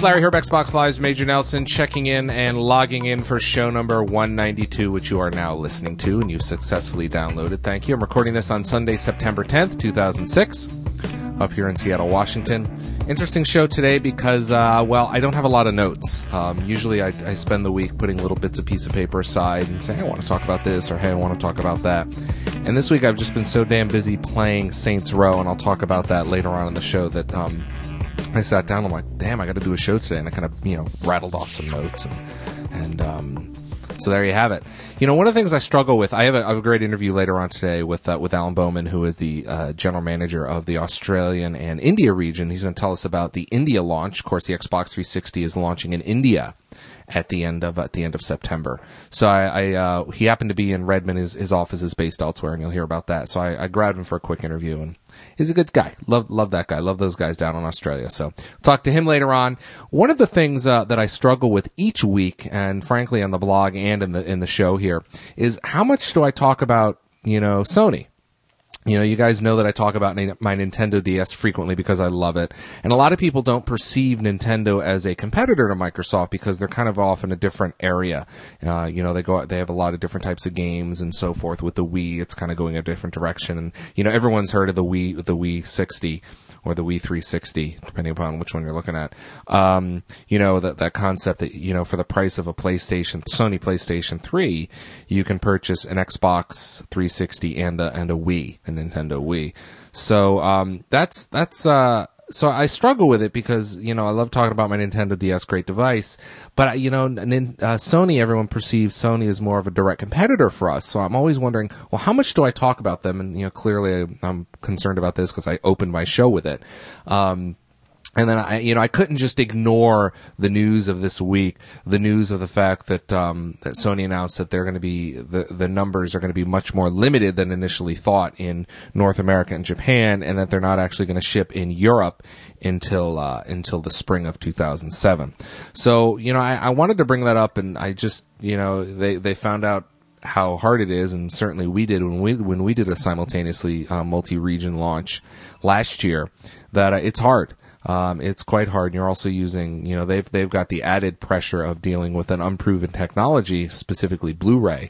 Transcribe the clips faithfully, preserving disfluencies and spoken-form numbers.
Larry Herb, Xbox Live's Major Nelson, checking in and logging in for show number one ninety-two, which you are now listening to, and you've successfully downloaded. Thank you. I'm recording this on Sunday, September tenth, two thousand six, up here in Seattle, Washington. Interesting show today because, uh, well, I don't have a lot of notes. Um, usually I, I spend the week putting little bits of piece of paper aside and saying, hey, I want to talk about this, or hey, I want to talk about that. And this week I've just been so damn busy playing Saints Row, and I'll talk about that later on in the show, that um, I sat down, I'm like, damn, I got to do a show today, and I kind of, you know, rattled off some notes, and, and um, so there you have it. You know, one of the things I struggle with, I have a, I have a great interview later on today with uh, with Alan Bowman, who is the uh, general manager of the Australian and India region. He's going to tell us about the India launch. Of course, the Xbox three sixty is launching in India at the end of at the end of September. So I, I uh, he happened to be in Redmond. His his office is based elsewhere, and you'll hear about that. So I, I grabbed him for a quick interview, and he's a good guy. Love love that guy. Love those guys down in Australia. So talk to him later on. One of the things uh, that I struggle with each week, and frankly on the blog and in the in the show here, is how much do I talk about, you know, Sony? You know, you guys know that I talk about my Nintendo D S frequently because I love it. And a lot of people don't perceive Nintendo as a competitor to Microsoft because they're kind of off in a different area. Uh, you know, they go, they have a lot of different types of games and so forth. With the Wii, it's kind of going a different direction. And, you know, everyone's heard of the Wii, the Wii sixty. Or the Wii three sixty, depending upon which one you're looking at. Um, you know, that, that concept that, you know, for the price of a PlayStation, Sony PlayStation three, you can purchase an Xbox three sixty and a, and a Wii, a Nintendo Wii. So, um, that's, that's, uh, so I struggle with it because, you know, I love talking about my Nintendo D S, great device, but, you know, uh, Sony, everyone perceives Sony as more of a direct competitor for us. So I'm always wondering, well, how much do I talk about them? And, you know, clearly I'm concerned about this because I opened my show with it. Um, And then I, you know, I couldn't just ignore the news of this week, the news of the fact that, um, that Sony announced that they're going to be, the, the numbers are going to be much more limited than initially thought in North America and Japan, and that they're not actually going to ship in Europe until, uh, until the spring of two thousand seven. So, you know, I, I wanted to bring that up, and I just, you know, they, they found out how hard it is, and certainly we did when we, when we did a simultaneously, uh, multi-region launch last year, that uh, it's hard. Um, it's quite hard. And you're also using, you know, they've, they've got the added pressure of dealing with an unproven technology, specifically Blu-ray.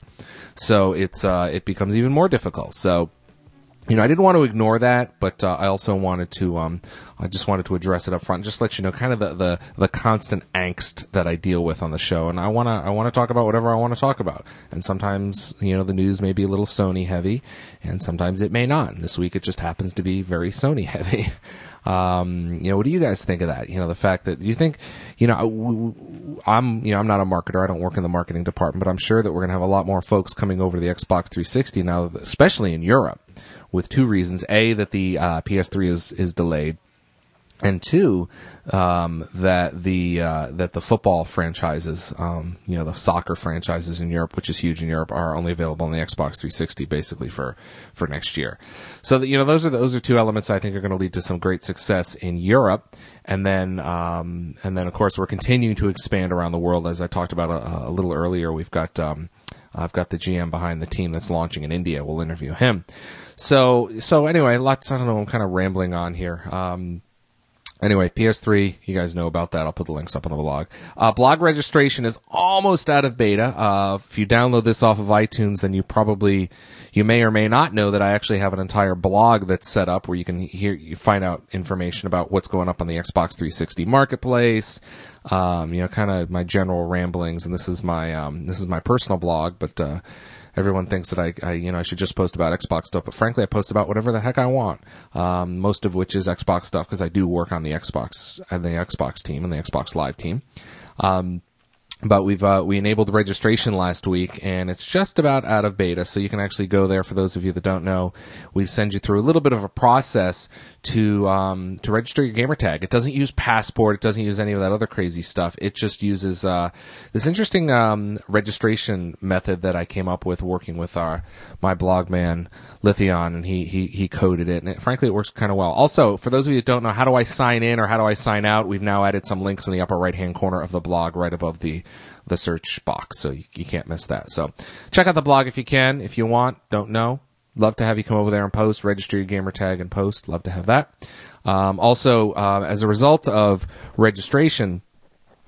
So it's, uh, it becomes even more difficult. So, you know, I didn't want to ignore that, but, uh, I also wanted to, um, I just wanted to address it up front and just let you know kind of the, the, the constant angst that I deal with on the show. And I want to, I want to talk about whatever I want to talk about. And sometimes, you know, the news may be a little Sony heavy, and sometimes it may not. And this week it just happens to be very Sony heavy. Um, you know, what do you guys think of that? You know, the fact that, do you think, you know, I'm, you know, I'm not a marketer. I don't work in the marketing department, but I'm sure that we're going to have a lot more folks coming over to the Xbox three sixty now, especially in Europe, with two reasons. A, that the, uh, P S three is, is delayed. And two, um, that the, uh, that the football franchises, um, you know, the soccer franchises in Europe, which is huge in Europe, are only available on the Xbox three sixty basically for, for next year. So that, you know, those are, those are two elements I think are going to lead to some great success in Europe. And then, um, and then of course we're continuing to expand around the world. As I talked about a, a little earlier, we've got, um, I've got the G M behind the team that's launching in India. We'll interview him. So, so anyway, lots, I don't know, I'm kind of rambling on here. Um, Anyway, P S three, you guys know about that. I'll put the links up on the blog. Uh, blog registration is almost out of beta. Uh, if you download this off of iTunes, then you probably, you may or may not know that I actually have an entire blog that's set up where you can hear, you find out information about what's going up on the Xbox three sixty marketplace. Um, you know, kind of my general ramblings, and this is my, um, this is my personal blog, but, uh, everyone thinks that I, I, you know, I should just post about Xbox stuff, but frankly, I post about whatever the heck I want. Um, most of which is Xbox stuff, because I do work on the Xbox, and the Xbox team and the Xbox Live team. Um, But we've, uh, we enabled registration last week, and it's just about out of beta, so you can actually go there. For those of you that don't know, we send you through a little bit of a process to, um, to register your gamer tag. It doesn't use Passport. It doesn't use any of that other crazy stuff. It just uses, uh, this interesting, um, registration method that I came up with working with our, my blog man, Lithion, and he, he, he coded it, and it, frankly, it works kind of well. Also, for those of you that don't know, how do I sign in or how do I sign out? We've now added some links in the upper right-hand corner of the blog right above the, the search box, so you, you can't miss that. So check out the blog if you can. If you want, don't know, love to have you come over there and post, register your gamer tag and post. Love to have that. Um, also, uh, as a result of registration,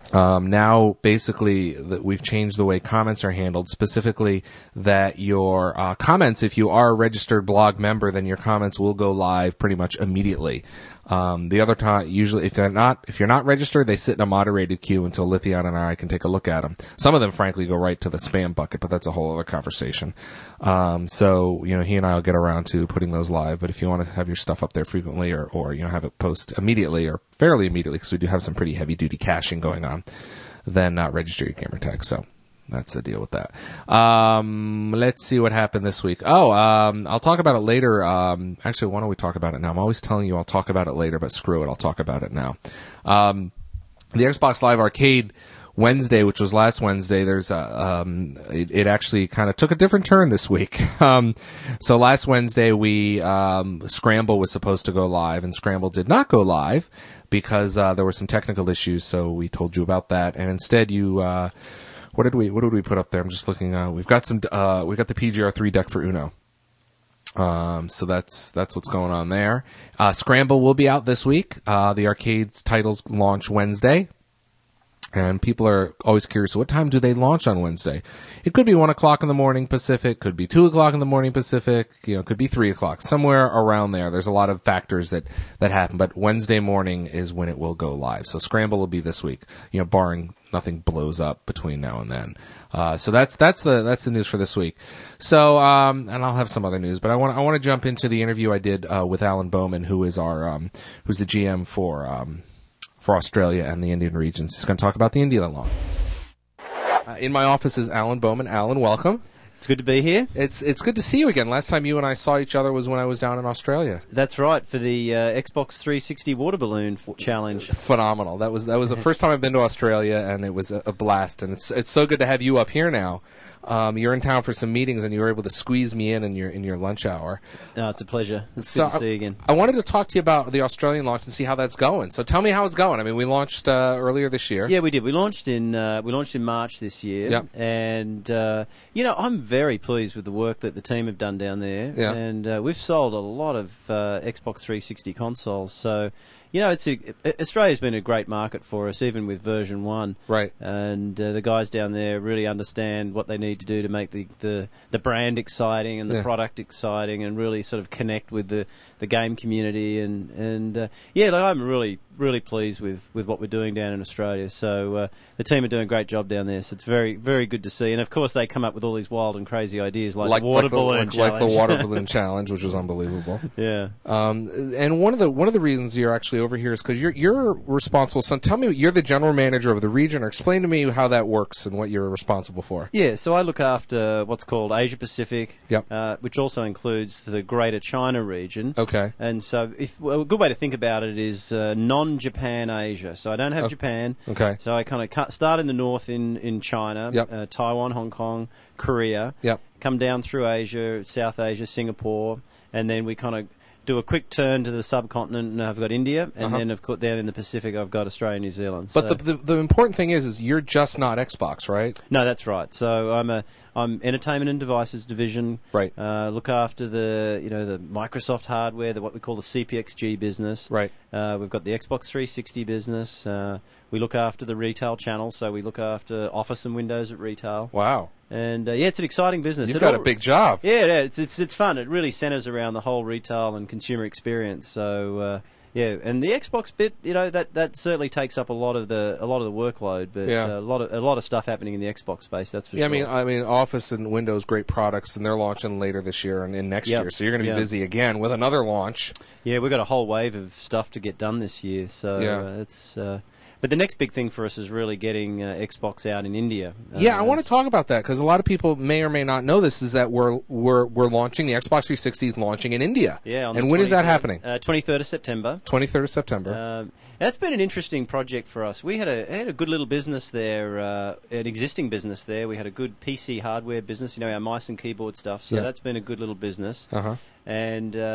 Um, now, basically, that we've changed the way comments are handled, specifically that your uh, comments, if you are a registered blog member, then your comments will go live pretty much immediately. Um, the other time, usually, if they're not, if you're not registered, they sit in a moderated queue until Lithion and I can take a look at them. Some of them, frankly, go right to the spam bucket, but that's a whole other conversation. Um, so, you know, he and I will get around to putting those live. But if you want to have your stuff up there frequently, or, or you know, have it post immediately or fairly immediately, because we do have some pretty heavy duty caching going on, then uh, register your gamer tag. So. That's the deal with that. Um, let's see what happened this week. Oh, um, I'll talk about it later. Um, actually, why don't we talk about it now? I'm always telling you I'll talk about it later, but screw it. I'll talk about it now. Um, the Xbox Live Arcade Wednesday, which was last Wednesday, there's a, um, it, it actually kind of took a different turn this week. Um, so last Wednesday, we, um, Scramble was supposed to go live, and Scramble did not go live because, uh, there were some technical issues. So we told you about that. And instead you, uh, What did we What did we put up there? I'm just looking. Uh, we've got some. Uh, we got the P G R three deck for Uno. Um, so that's that's what's going on there. Uh, Scramble will be out this week. Uh, the arcade's titles launch Wednesday, and people are always curious. What time do they launch on Wednesday? It could be one o'clock in the morning Pacific. Could be two o'clock in the morning Pacific. You know, could be three o'clock. Somewhere around there. There's a lot of factors that that happen, but Wednesday morning is when it will go live. So Scramble will be this week. You know, barring nothing blows up between now and then. Uh, so that's that's the that's the news for this week. So um, and I'll have some other news, but I want I want to jump into the interview I did uh, with Alan Bowman, who is our um, who's the G M for um, for Australia and the Indian regions. He's going to talk about the India law. Uh, in my office is Alan Bowman. Alan, welcome. It's good to be here. It's it's good to see you again. Last time you and I saw each other was when I was down in Australia. That's right, for the uh, Xbox three sixty water balloon f- challenge. Phenomenal. That was that was the first time I've been to Australia, and it was a, a blast. And it's it's so good to have you up here now. Um, you're in town for some meetings, and you were able to squeeze me in in your in your lunch hour. No, it's a pleasure. It's so good to see you again. I, I wanted to talk to you about the Australian launch and see how that's going. So tell me how it's going. I mean, we launched uh, earlier this year. Yeah, we did. We launched in uh, we launched in March this year. Yep. And uh, you know, I'm very pleased with the work that the team have done down there. Yeah. And uh, we've sold a lot of uh, Xbox three sixty consoles. So. You know, it's a, Australia's been a great market for us, even with version one. Right. And uh, the guys down there really understand what they need to do to make the, the, the brand exciting and the yeah. product exciting, and really sort of connect with the, the game community. And, and uh, yeah, like, I'm really, really pleased with, with what we're doing down in Australia. So uh, the team are doing a great job down there. So it's very, very good to see. And of course, they come up with all these wild and crazy ideas, like, like the water like the, balloon like, challenge. like the water balloon challenge, which was unbelievable. Yeah. Um, and one of the one of the reasons you're actually over here is because you're you're responsible. So tell me, you're the general manager of the region, or explain to me how that works and what you're responsible for. Yeah, so I look after what's called Asia Pacific, Yep. uh, which also includes the Greater China region. Okay. And so, if well, a good way to think about it is uh, non-Japan Asia. So I don't have Oh, Japan. okay. So I kind of start in the north in in China, Yep. uh, Taiwan, Hong Kong, Korea. Yep. Come down through Asia, South Asia, Singapore, and then we kind of do a quick turn to the subcontinent, and I've got India, and Uh-huh. then of course down in the Pacific I've got Australia, New Zealand. But So- the, the the important thing is, is you're just not Xbox, right? No, that's right. So I'm a I'm entertainment and devices division. Right. Uh, look after the you know the Microsoft hardware, the what we call the C P X G business. Right. Uh, we've got the Xbox three sixty business. Uh, we look after the retail channel, so we look after Office and Windows at retail. Wow. And uh, yeah, it's an exciting business. You've It got all- a big job. Yeah, yeah, it's it's it's fun. It really centres around the whole retail and consumer experience. So. Uh, Yeah, and the Xbox bit, you know, that, that certainly takes up a lot of the a lot of the workload, but Yeah. uh, a lot of a lot of stuff happening in the Xbox space. That's for Yeah, sure. I mean, I mean, Office and Windows, great products, and they're launching later this year and in next Yep. year. So you're going to be Yeah. busy again with another launch. Yeah, we've got a whole wave of stuff to get done this year. So Yeah. uh, it's. Uh, but the next big thing for us is really getting uh, Xbox out in India. Uh, Yeah, I want to it's- talk about that because a lot of people may or may not know this. Is that we're we're we're launching the Xbox three sixty is launching in India. Yeah, on and the when is that twenty-third happening? Uh, twenty-third of September. twenty-third of September. Um, that's been an interesting project for us. We had a had a good little business there, uh, an existing business there. We had a good P C hardware business, you know, our mice and keyboard stuff. So Yeah. that's been a good little business. Uh huh. And uh,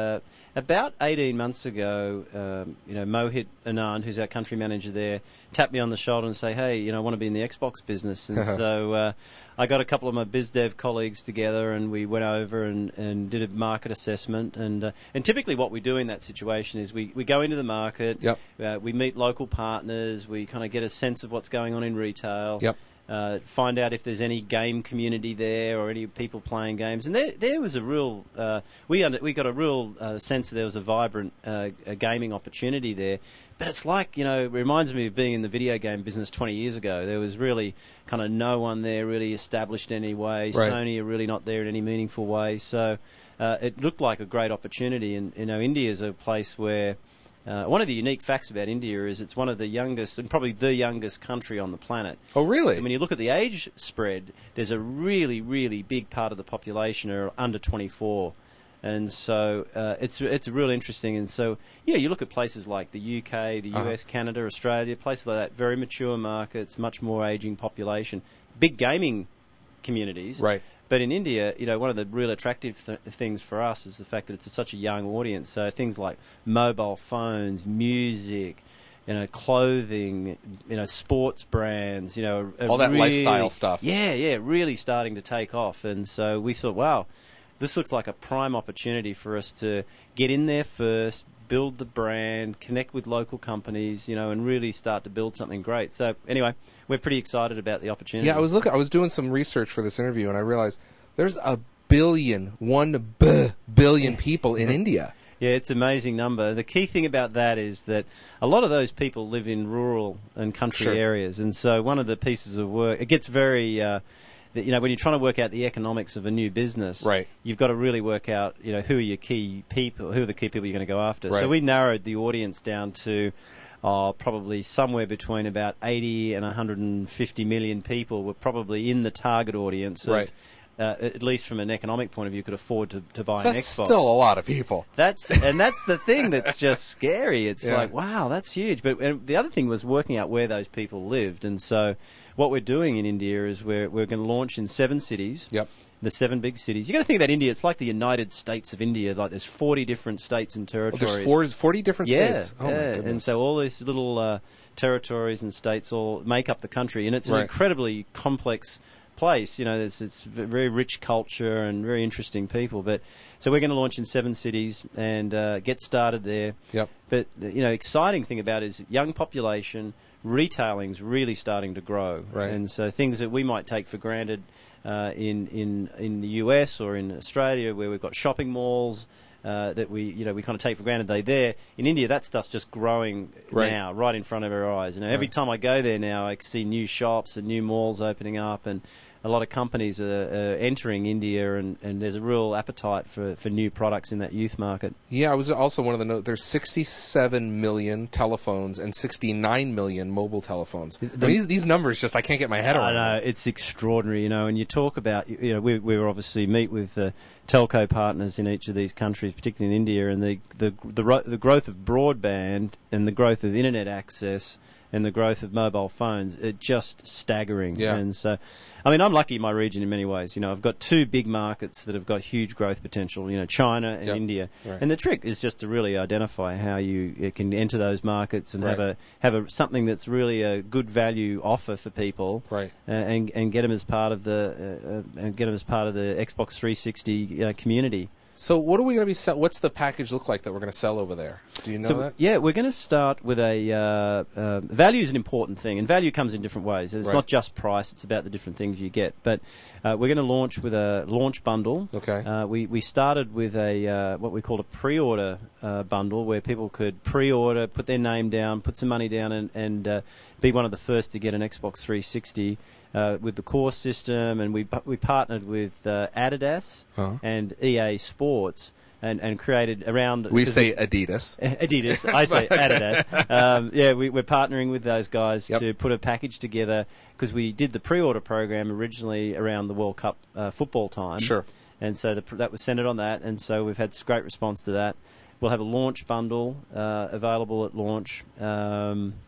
about eighteen months ago, um, you know, Mohit Anand, who's our country manager there, tapped me on the shoulder and say, hey, you know, I want to be in the Xbox business. And so uh, I got a couple of my biz dev colleagues together, and we went over and, and did a market assessment. And uh, and typically what we do in that situation is we, we go into the market, Yep. uh, we meet local partners, we kind of get a sense of what's going on in retail. Yep. Uh, find out if there's any game community there or any people playing games, and there there was a real uh, we under, we got a real uh, sense that there was a vibrant uh, a gaming opportunity there. But it's like, you know, it reminds me of being in the video game business twenty years ago. There was really kind of no one there really established in any way. Right. Sony are really not there in any meaningful way. So uh, it looked like a great opportunity, and you know, India is a place where. Uh, one of the unique facts about India is it's one of the youngest, and probably the youngest country on the planet. Oh, really? So when you look at the age spread, there's a really, really big part of the population are under twenty-four. And so uh, it's it's real interesting. And so, yeah, you look at places like the U K, the U S, uh-huh. Canada, Australia, places like that, very mature markets, much more aging population, big gaming communities. Right. But in India, you know, one of the real attractive th- things for us is the fact that it's a, such a young audience. So things like mobile phones, music, you know, clothing, you know, sports brands, you know, all that really, lifestyle stuff. Yeah, yeah, really starting to take off. And so we thought, wow, this looks like a prime opportunity for us to get in there first, build the brand, connect with local companies, you know, and really start to build something great. So anyway, we're pretty excited about the opportunity. Yeah, I was looking. I was doing some research for this interview, and I realized there's a billion, one b- billion people in India. Yeah, it's an amazing number. The key thing about that is that a lot of those people live in rural and country Sure. areas, and so one of the pieces of work, it gets very. Uh, that, you know, when you're trying to work out the economics of a new business, Right. you've got to really work out, you know, who are your key people, who are the key people you're going to go after. Right. So we narrowed the audience down to uh, probably somewhere between about eighty and one hundred fifty million people were probably in the target audience of, Right. uh, at least from an economic point of view, could afford to, to buy That's an Xbox. still a lot of people. That's and that's the thing that's just scary. It's Yeah. like, wow, that's huge. But and the other thing was working out where those people lived, and so what we're doing in India is we're we're going to launch in seven cities. Yep. The seven big cities. You got to think about India. It's like the United States of India. Like there's forty different states and Oh, territories. there's four, forty different yeah, states. Oh, yeah. my goodness. And so all these little uh, territories and states all make up the country, and it's an Right. incredibly complex place. You know, there's, it's v- very rich culture and very interesting people. But so we're going to launch in seven cities and uh, get started there. Yep. But the, you know, exciting thing about it is young population, retailing's really starting to grow, Right. and so things that we might take for granted uh, in in in the U S or in Australia, where we've got shopping malls. Uh, that we, you know, we kind of take for granted they're there. In India, that stuff's just growing Right. now, right in front of our eyes. You know, every Right. time I go there now, I see new shops and new malls opening up, and a lot of companies are, are entering India, and, and there's a real appetite for, for new products in that youth market. Yeah, I was also one of the notes. There's sixty-seven million telephones and sixty-nine million mobile telephones. I mean, these these numbers just I can't get my head I around. know, it's extraordinary, you know, and you talk about, you know, we, we obviously meet with uh, telco partners in each of these countries, particularly in India, and the, the, the, ro- the growth of broadband and the growth of internet access and the growth of mobile phones, it's just staggering. Yeah. And so, I mean, I'm lucky in my region in many ways. You know, I've got two big markets that have got huge growth potential, you know, China and Yep. India. Right. And the trick is just to really identify how you uh, can enter those markets and Right. have a have a something that's really a good value offer for people, Right. uh, and and get them as part of the uh, uh, and get them as part of the Xbox three sixty uh, community. So what are we going to be sell? What's the package look like that we're going to sell over there? Do you know so that? yeah, we're going to start with a uh, uh, value is an important thing, and value comes in different ways. It's Right. not just price; it's about the different things you get. But uh, we're going to launch with a launch bundle. Okay. Uh, we we started with a uh, what we call a pre-order uh, bundle, where people could pre-order, put their name down, put some money down, and and uh, be one of the first to get an Xbox three sixty. Uh, with the core system, and we we partnered with uh, Adidas Uh-huh. and E A Sports, and, and created around. We because say Adidas. Adidas. I say Adidas. Um, yeah, we, we're partnering with those guys Yep. to put a package together, because we did the pre-order program originally around the World Cup uh, football time. Sure. And so the, pr- that was centered on that, and so we've had s- great response to that. We'll have a launch bundle uh, available at launch. Um,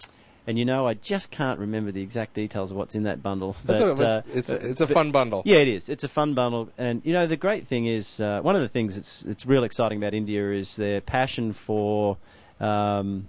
And you know, I just can't remember the exact details of what's in that bundle. That's but, a, uh, it's it's a fun bundle. Yeah, it is. It's a fun bundle, and you know, the great thing is uh, one of the things that's it's real exciting about India is their passion for um,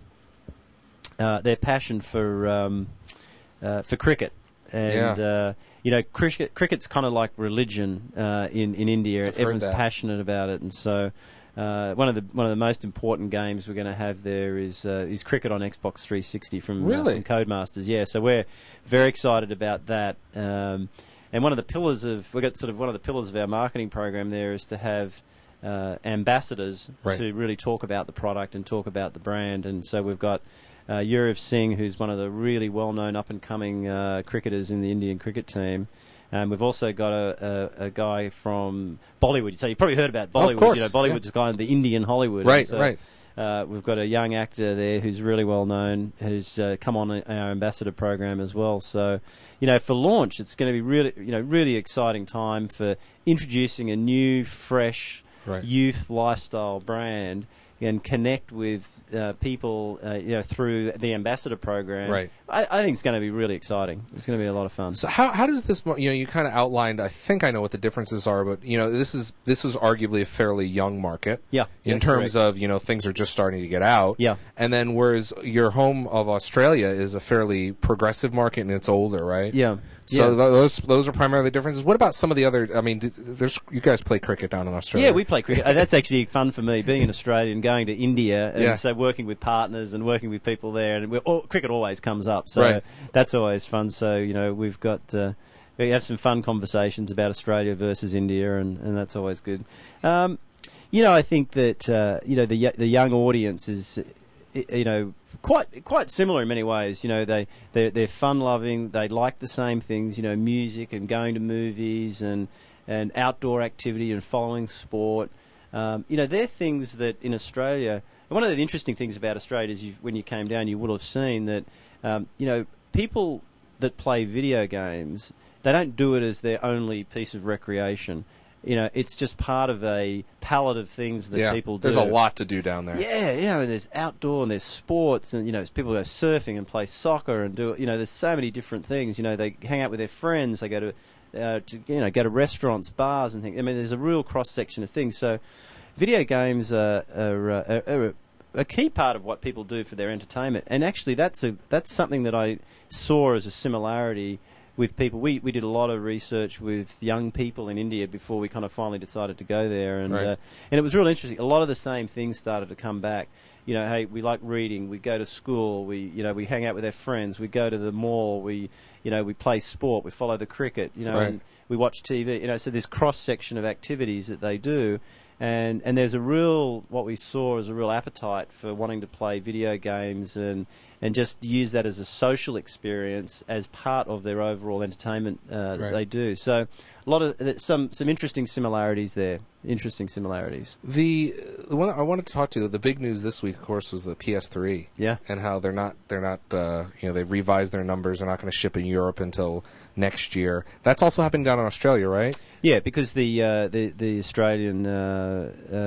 uh, their passion for um, uh, for cricket, and Yeah. uh, you know, cricket cricket's kind of like religion uh, in in India. I've heard Everyone's that. passionate about it, and so. Uh, one of the one of the most important games we're going to have there is uh, is cricket on Xbox three sixty from, Really? uh, from Codemasters. Yeah, so we're very excited about that. Um, and one of the pillars of we've got sort of one of the pillars of our marketing program there is to have uh, ambassadors Right. to really talk about the product and talk about the brand. And so we've got uh, Yurav Singh, who's one of the really well-known up-and-coming uh, cricketers in the Indian cricket team. Um, we've also got a, a, a guy from Bollywood. So you've probably heard about Bollywood. Of course, You know, Bollywood's yeah. kind of the Indian Hollywood. Right, So, right. Uh, we've got a young actor there who's really well known, who's uh, come on our ambassador program as well. So, you know, for launch, it's going to be really, you know, really exciting time for introducing a new, fresh, Right. youth lifestyle brand and connect with uh, people, uh, you know, through the ambassador program. Right. I, I think it's going to be really exciting. It's going to be a lot of fun. So how how does this mo- you know you kind of outlined, I think I know what the differences are, but you know this is this is arguably a fairly young market. Yeah, In yeah, terms correct. of, you know, things are just starting to get out. Yeah. And then whereas your home of Australia is a fairly progressive market and it's older, right? Yeah. So yeah. th- those those are primarily differences. What about some of the other? I mean, d- there's you guys play cricket down in Australia. Yeah, we play cricket. Uh, That's actually fun for me, being an Australian, going to India, and Yeah. so working with partners and working with people there. And we're, all, cricket always comes up, so Right. that's always fun. So, you know, we've got uh, we have some fun conversations about Australia versus India, and, and that's always good. Um, you know, I think that uh, you know the y- the young audience is, uh, you know, quite quite similar in many ways. You know, they they're, they're fun loving. They like the same things. You know, music and going to movies and and outdoor activity and following sport. Um, you know, they're things that in Australia. And one of the interesting things about Australia is you, when you came down, you would have seen that. Um, you know, people that play video games, they don't do it as their only piece of recreation. You know, it's just part of a palette of things that yeah. people do. There's a lot to do down there. Yeah, you know, and there's outdoor and there's sports, and you know, people go surfing and play soccer and do. You know, there's so many different things. You know, they hang out with their friends. They go to, uh, to you know, go to restaurants, bars, and things. I mean, there's a real cross section of things. So, video games are, are, uh, are, are a key part of what people do for their entertainment. And actually, that's a that's something that I saw as a similarity with people. We we did a lot of research with young people in India before we kind of finally decided to go there, and Right. uh, and it was real interesting. A lot of the same things started to come back. You know, hey, we like reading. We go to school. We you know we hang out with our friends. We go to the mall. We you know we play sport. We follow the cricket. You know, Right. and we watch T V. You know, so this cross section of activities that they do. And and there's a real, what we saw is a real appetite for wanting to play video games and, and just use that as a social experience as part of their overall entertainment uh, that Right. they do. So a lot of th- some some interesting similarities there. Interesting similarities. The the one I wanted to talk to, the big news this week, of course, was the P S three. Yeah. And how they're not they're not uh, you know they've revised their numbers. They're not going to ship in Europe until next year. That's also happening down in Australia, right? Yeah, because the uh, the the Australian uh,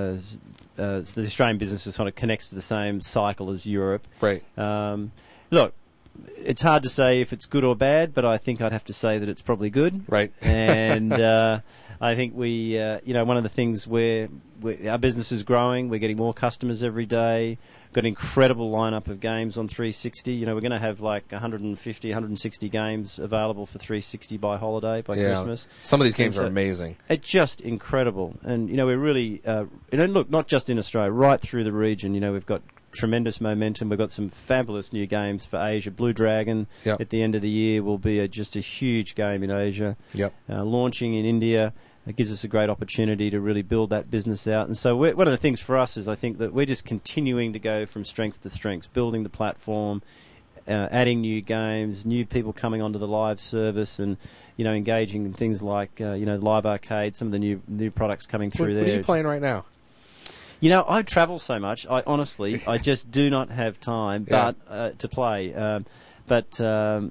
uh, uh, the Australian business sort of connects to the same cycle as Europe. Right. Um, look, it's hard to say if it's good or bad, but I think I'd have to say that it's probably good. Right. And uh, I think we, uh, you know, one of the things where we're, our business is growing, we're getting more customers every day. Got an incredible lineup of games on three sixty. You know, we're going to have like one hundred fifty, one hundred sixty games available for three sixty by holiday, by Yeah. Christmas. Some of these games And are so- amazing. It's just incredible. And, you know, we're really, uh, you know, look, not just in Australia, right through the region, you know, we've got tremendous momentum. We've got some fabulous new games for Asia. Blue Dragon Yep. at the end of the year will be a, just a huge game in Asia. Yep. Uh, launching in India. It gives us a great opportunity to really build that business out. And so we're, one of the things for us is I think that we're just continuing to go from strength to strength, building the platform, uh, adding new games, new people coming onto the live service, and you know engaging in things like uh, you know live arcade, some of the new new products coming through What, there. what are you playing right now? You know, I travel so much. I honestly, I just do not have time, Yeah. but uh, to play. Um, but um,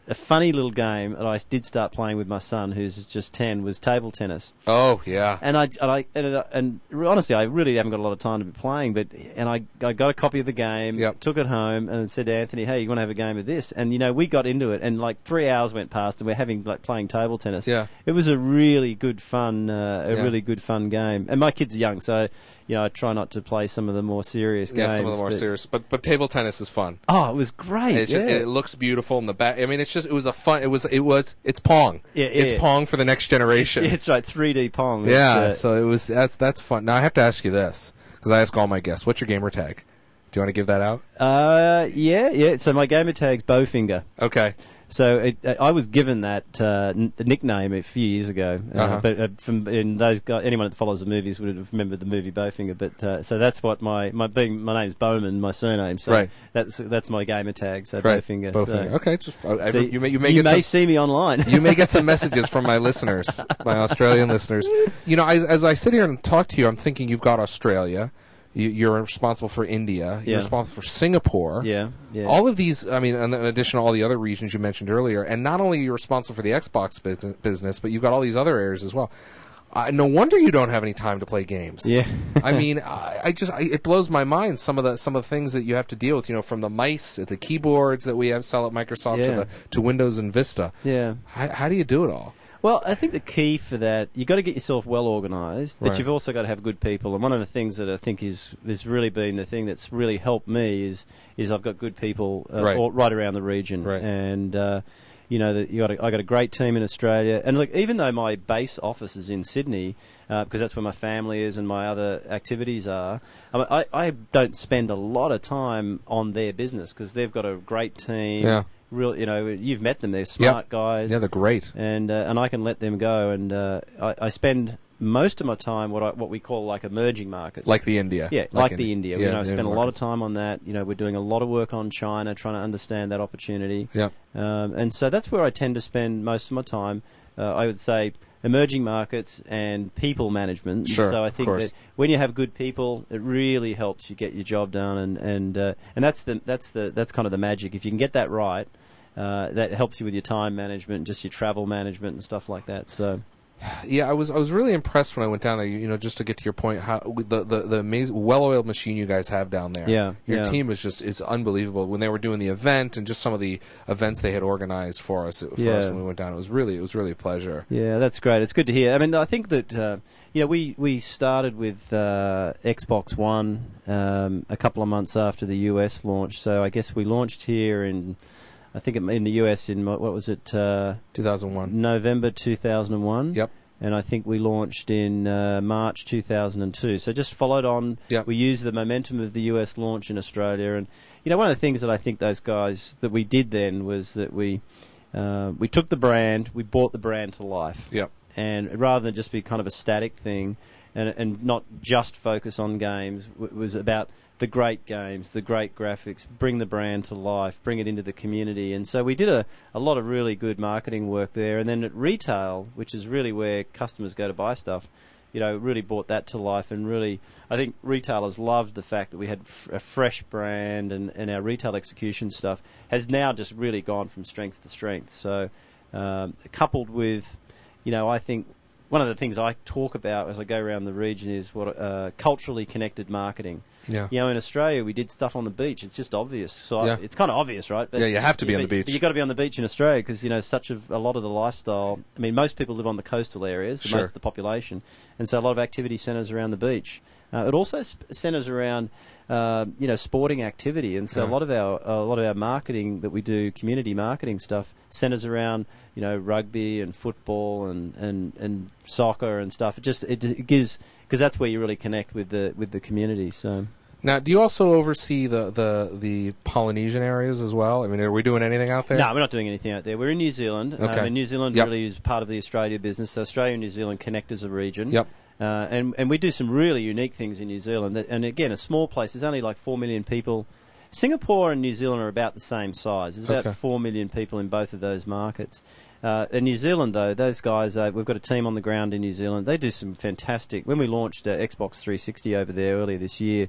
a funny little game that I did start playing with my son, who's just ten, was table tennis. Oh, yeah. And I, and, I, and, uh, and honestly, I really haven't got a lot of time to be playing, but and I, I got a copy of the game, Yep. took it home, and said to Anthony, "Hey, you want to have a game of this?" And you know, we got into it, and like three hours went past, and we're having like playing table tennis. Yeah. It was a really good fun, uh, a Yeah. really good fun game. And my kid's young, so you know, I try not to play some of the more serious Yeah, games. some of the more but- serious. But but table tennis is fun. Oh, it was great. It's yeah. just, it looks beautiful in the back. I mean, it's just it was a fun. It was it was it's Pong. Yeah, It's yeah. Pong for the next generation. It's right, three D Pong. Yeah, It's, uh, so it was that's that's fun. Now I have to ask you this because I ask all my guests, "What's your gamer tag?" Do you want to give that out? uh, yeah, yeah. So my gamer tag's Bowfinger. Okay. So it, uh, I was given that uh, n- nickname a few years ago, uh, Uh-huh. but uh, from in those guys, anyone that follows the movies would have remembered the movie Bowfinger. But uh, so that's what my my being my name's Bowman, my surname. So Right. that's that's my gamer tag. So Right. Bowfinger. Bowfinger. So, Okay. Just, uh, so every, you may you may you get may some, see me online. you may get some messages from my listeners, my Australian listeners. You know, as, as I sit here and talk to you, I'm thinking you've got Australia. You, you're responsible for India. You're Yeah. responsible for Singapore. yeah, yeah. All of these, I mean, in addition to all the other regions you mentioned earlier, and not only are you responsible for the Xbox bu- business, but you've got all these other areas as well. Uh, no wonder you don't have any time to play games. Yeah. I mean, I, I just I, it blows my mind some of the some of the things that you have to deal with. You know, from the mice, the keyboards that we have sell at Microsoft to Yeah. the to Windows and Vista. yeah. How, how do you do it all? Well, I think the key for that, you've got to get yourself well organised, but Right. you've also got to have good people. And one of the things that I think is has really been the thing that's really helped me is is I've got good people uh, Right. all, right around the region. Right. And, uh, you know, that you got a, I got a great team in Australia. And look, even though my base office is in Sydney, uh, because that's where my family is and my other activities are, I, mean, I, I don't spend a lot of time on their business because they've got a great team. Yeah. Real, you know, you've met them. They're smart guys Yeah, they're great. and uh, and I can let them go. And uh, I, I spend most of my time what I, what we call like emerging markets, Like the India. yeah, like, the India. Yeah, you know, I the spend a Indian lot of markets. time on that. You know, we're doing a lot of work on China, trying to understand that opportunity. Yeah. Um, and so that's where I tend to spend most of my time. Uh, I would say emerging markets and people management. Sure, So I of think course. that when you have good people, it really helps you get your job done. And and uh, and that's the that's the that's kind of the magic. If you can get that right. Uh, that helps you with your time management, just your travel management and stuff like that. So, Yeah, I was I was really impressed when I went down there. You, you know, just to get to your point, how the the, the amazing well-oiled machine you guys have down there. Yeah, your yeah. team was just is unbelievable. When they were doing the event and just some of the events they had organized for us for Yeah. us when we went down, it was really it was really a pleasure. yeah, that's great. It's good to hear. I mean, I think that uh, you know we we started with uh, Xbox One um, a couple of months after the U S launch. So I guess we launched here in, I think it, in the U S in what was it, uh, two thousand one. November two thousand one. Yep. And I think we launched in uh, March two thousand two. So just followed on. Yep. We used the momentum of the U S launch in Australia. And, you know, one of the things that I think those guys, that we did then was that we uh, we took the brand, we brought the brand to life. Yep. And rather than just be kind of a static thing and, and not just focus on games, it was about the great games, the great graphics, bring the brand to life, bring it into the community. And so we did a, a lot of really good marketing work there. And then at retail, which is really where customers go to buy stuff, you know, really brought that to life. And really, I think retailers loved the fact that we had f- a fresh brand, and, and our retail execution stuff has now just really gone from strength to strength. So um, coupled with, you know, I think one of the things I talk about as I go around the region is what uh, culturally connected marketing. Yeah. You know, in Australia, we did stuff on the beach. It's just obvious. So Yeah. it's kind of obvious, right? But Yeah, you have to be on but- the beach. But you've got to be on the beach in Australia because, you know, such a, a lot of the lifestyle. I mean, most people live on the coastal areas, Sure. most of the population. And so a lot of activity centres around the beach. Uh, it also sp- centres around, uh, you know, sporting activity. And so Yeah. a lot of our a lot of our marketing that we do, community marketing stuff, centres around, you know, rugby and football and, and, and soccer and stuff. It just it, it gives, because that's where you really connect with the with the community. So. Now, do you also oversee the, the, the Polynesian areas as well? I mean, are we doing anything out there? No, we're not doing anything out there. We're in New Zealand. Okay. Um, and New Zealand Yep. really is part of the Australia business. So Australia and New Zealand connect as a region. Yep. Uh, and, and we do some really unique things in New Zealand. That- And again, a small place. There's only like four million people. Singapore and New Zealand are about the same size. There's about Okay. four million people in both of those markets. Uh, in New Zealand, though, those guys, uh, we've got a team on the ground in New Zealand. They do some fantastic. When we launched uh, Xbox three sixty over there earlier this year,